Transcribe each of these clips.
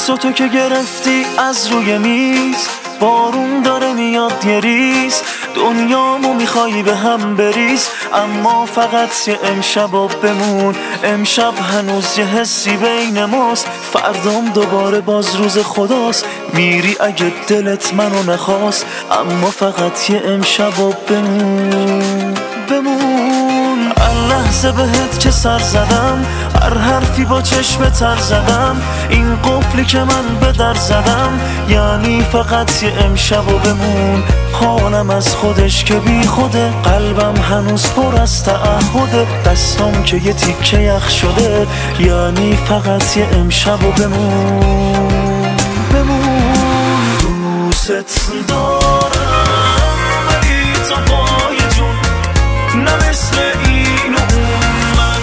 تو که گرفتی از روی میز، بارون داره میاد یه ریز، دنیامو میخوایی به هم بریز، اما فقط یه امشبا بمون. امشب هنوز یه حسی بین ماست، فردام دوباره باز روز خداست. میری اگه دلت منو نخواست، اما فقط یه امشبا بمون. لحظه بهت که سر زدم، هر حرفی با چشم تر زدم، این قفلی که من به در زدم، یعنی فقط یه امشبو بمون. حالم از خودش که بی خوده، قلبم هنوز پر از تعهده، دستام که یه تیکه یخ شده، یعنی فقط یه امشبو بمون. دوست دارم ولی تا پای جون، نه مثل این و اون، من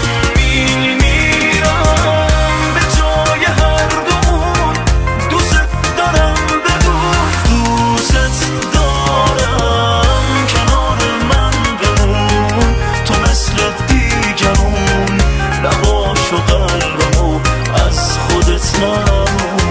میمیرم به جای هر دومون. دوست دارم بدون، دوست دارم کنار من بمون، تو مثل دیگرون نباش و قلبمو از خودت نمون.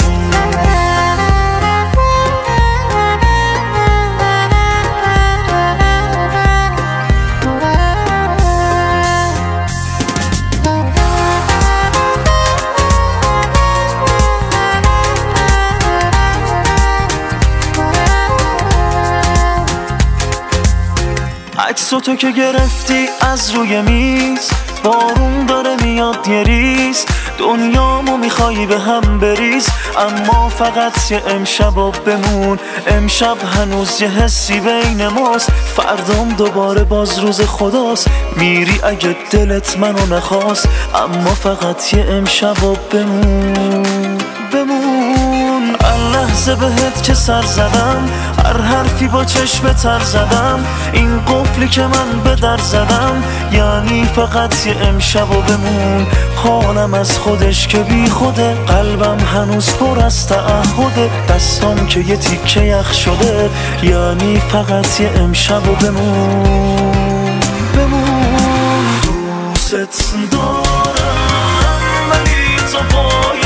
عکس تو که گرفتی از روی میز، بارون داره میاد یه ریز، دنیامو میخوایی به هم بریز، اما فقط یه امشبا بمون. امشب هنوز یه حسی بین ماست، فردام دوباره باز روز خداست. میری اگه دلت منو نخواست، اما فقط یه امشبا بمون. لحظه بهت که سر زدم، هر حرفی با چشم تر زدم، این قفلی که من به در زدم، یعنی فقط یه امشبو بمون. حالم از خودش که بی خوده، قلبم هنوز پر از تعهده، دستام که یه تیکه یخ شده، یعنی فقط یه امشبو بمون. دوست دارم ولی تا پای